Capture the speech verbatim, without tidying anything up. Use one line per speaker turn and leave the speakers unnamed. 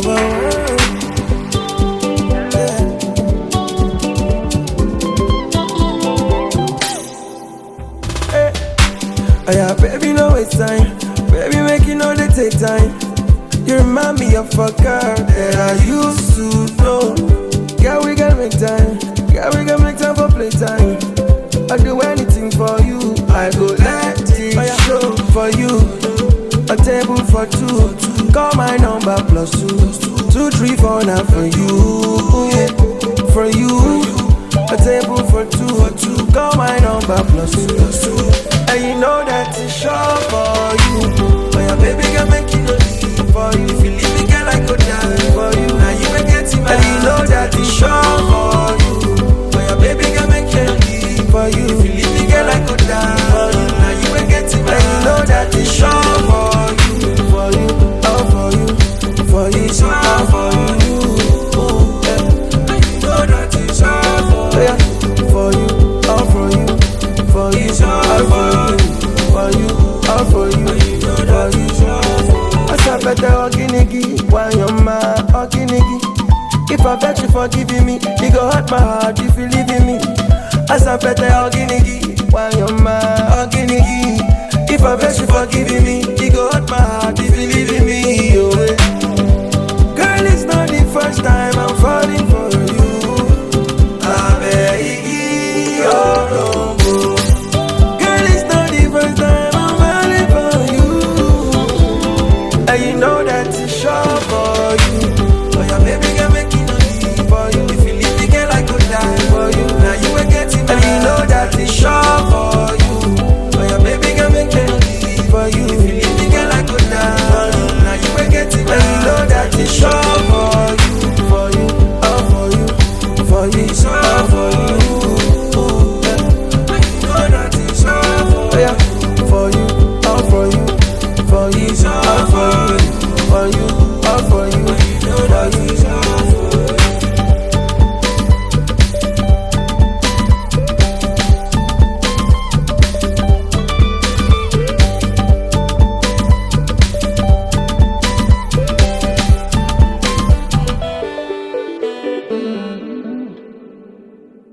whoa, whoa. Oh yeah, baby, no waste time. Baby, make it know they take time. You remind me of a girl that I used to know. Yeah, we can make time. Yeah, we can make time for playtime. I'll do anything for you. I go let it oh, yeah. show for you. A table for two. Call my number plus two. Two, three, four now for you. Yeah, for you. A table for two. Call my number plus two. And you know that it's sure for you. Oh yeah, baby, can make it no leave for you. If you leave me, girl, I go die for you. Now you ain't getting my. And you know that it's sure for you. Oh yeah, baby, can make it no leave for you. If you leave me, girl, I go die for you. Now you ain't getting my. And you know that it's sure for you, for you, oh for you, for you, it's all for you. Yeah. And you know that it's sure for you, yeah. For you, all for you, for you, all for you. For you, all for you, for you. I better oginigi, why your man oginigi? If I bet you forgiving me, it go hurt my heart if you leaving me. I better oginigi, why your man oginigi? If I bet you forgiving me,